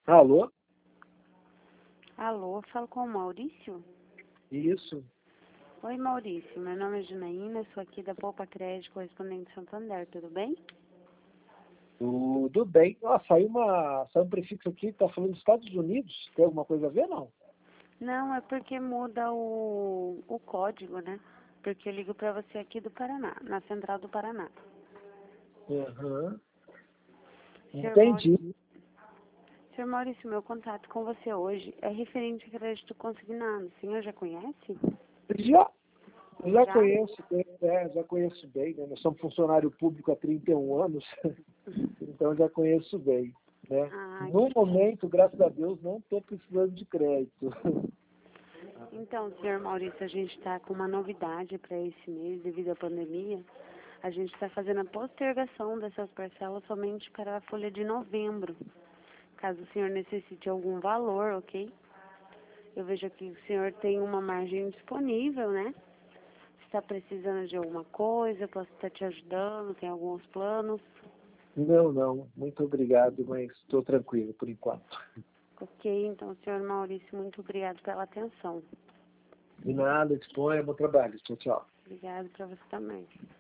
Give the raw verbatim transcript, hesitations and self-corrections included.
Alô? Alô, falo com o Maurício? Isso. Oi, Maurício. Meu nome é Janaína, sou aqui da Poupa Crédito, correspondente Santander, tudo bem? Tudo bem. Ah, saiu, uma, saiu um prefixo aqui, tá falando dos Estados Unidos. Tem alguma coisa a ver, não? Não, é porque muda o, o código, né? Porque eu ligo pra você aqui do Paraná, na Central do Paraná. Aham. Senhor Entendi. Maurício, Senhor Maurício, meu contato com você hoje é referente a crédito consignado. O senhor já conhece? Já, já Já? conheço, é, já conheço bem, né? Nós somos funcionário público há trinta e um anos, então já conheço bem, né? Ah, No momento, graças a Deus, não estou precisando de crédito. então, senhor Maurício, a gente está com uma novidade para esse mês, devido à pandemia. A gente está fazendo a postergação dessas parcelas somente para a folha de novembro. Caso o senhor necessite algum valor, ok? Eu vejo aqui que o senhor tem uma margem disponível, né? Está precisando de alguma coisa, eu posso estar te ajudando, tem alguns planos. Não, não, muito obrigado, mas estou tranquilo por enquanto. Ok, então, senhor Maurício, muito obrigado pela atenção. De nada, disponha, bom trabalho. Tchau, tchau. Obrigado para você também.